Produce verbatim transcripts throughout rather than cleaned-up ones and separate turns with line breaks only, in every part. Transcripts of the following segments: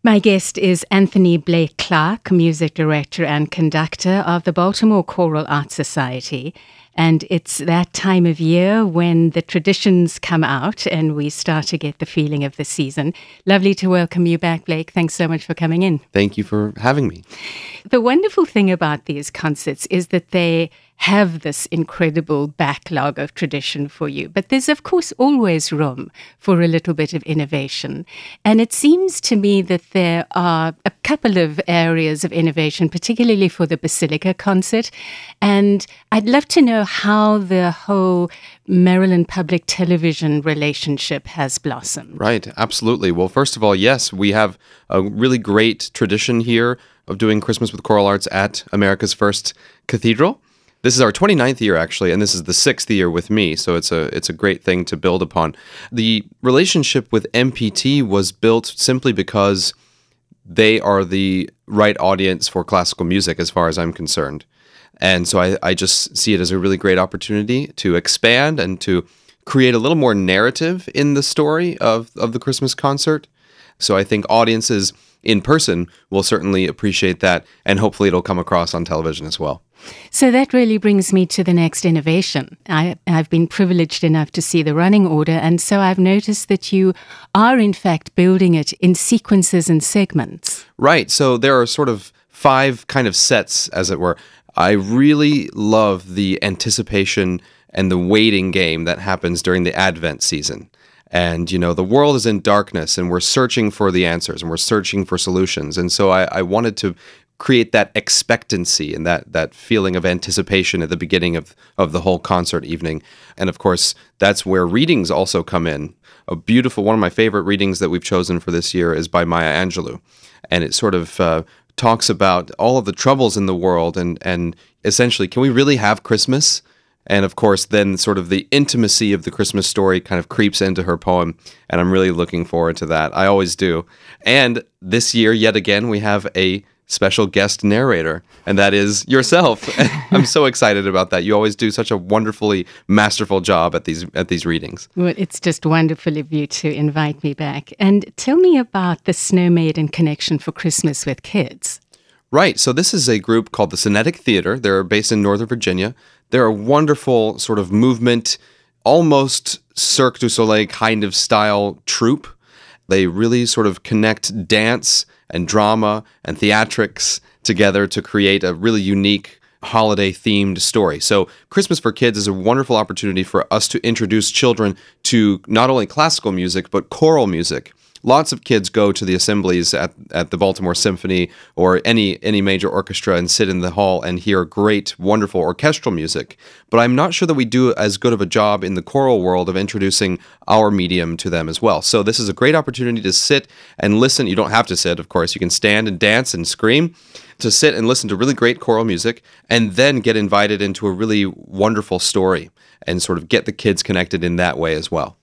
My guest is Anthony Blake Clark, music director and conductor of the Baltimore Choral Arts Society. And it's that time of year when the traditions come out and we start to get the feeling of the season. Lovely to welcome you back, Blake. Thanks so much for coming in.
Thank you for having me.
The wonderful thing about these concerts is that they have this incredible backlog of tradition for you. But there's, of course, always room for a little bit of innovation. And it seems to me that there are a couple of areas of innovation, particularly for the Basilica concert. And I'd love to know how the whole Maryland Public Television relationship has blossomed.
Right, absolutely. Well, first of all, yes, we have a really great tradition here of doing Christmas with Choral Arts at America's First Cathedral. This is our twenty-ninth year, actually, and this is the sixth year with me, so it's a it's a great thing to build upon. The relationship with M P T was built simply because they are the right audience for classical music, as far as I'm concerned. And so I, I just see it as a really great opportunity to expand and to create a little more narrative in the story of, of the Christmas concert. So I think audiences in person will certainly appreciate that, and hopefully it'll come across on television as well.
So that really brings me to the next innovation. I, I've been privileged enough to see the running order, and so I've noticed that you are in fact building it in sequences and segments.
Right, so there are sort of five kind of sets, as it were. I really love the anticipation and the waiting game that happens during the Advent season. And, you know, the world is in darkness and we're searching for the answers and we're searching for solutions. And so I, I wanted to create that expectancy and that that feeling of anticipation at the beginning of, of the whole concert evening. And of course, that's where readings also come in. A beautiful, one of my favorite readings that we've chosen for this year is by Maya Angelou. And it sort of uh, talks about all of the troubles in the world and, and essentially, can we really have Christmas? And of course, then sort of the intimacy of the Christmas story kind of creeps into her poem. And I'm really looking forward to that. I always do. And this year, yet again, we have a special guest narrator, and that is yourself. I'm so excited about that. You always do such a wonderfully masterful job at these at these readings.
Well, it's just wonderful of you to invite me back. And tell me about the Snow Maiden Connection for Christmas with Kids.
Right. So this is a group called the Cinetic Theater. They're based in Northern Virginia. They're a wonderful sort of movement, almost Cirque du Soleil kind of style troupe. They really sort of connect dance and drama and theatrics together to create a really unique holiday-themed story. So Christmas for Kids is a wonderful opportunity for us to introduce children to not only classical music, but choral music. Lots of kids go to the assemblies at, at the Baltimore Symphony or any any major orchestra and sit in the hall and hear great, wonderful orchestral music. But I'm not sure that we do as good of a job in the choral world of introducing our medium to them as well. So this is a great opportunity to sit and listen. You don't have to sit, of course. You can stand and dance and scream, to sit and listen to really great choral music and then get invited into a really wonderful story and sort of get the kids connected in that way as well.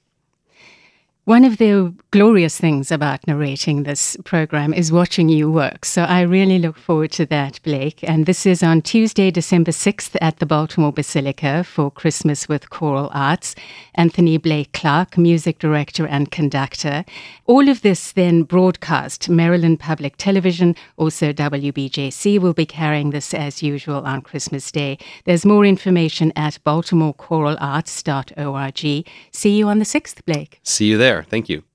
One of the glorious things about narrating this program is watching you work. So I really look forward to that, Blake. And this is on Tuesday, December sixth at the Baltimore Basilica for Christmas with Choral Arts. Anthony Blake Clark, music director and conductor. All of this then broadcast. Maryland Public Television, also W B J C, will be carrying this as usual on Christmas Day. There's more information at baltimore choral arts dot org. See you on the sixth, Blake.
See you there. Thank you.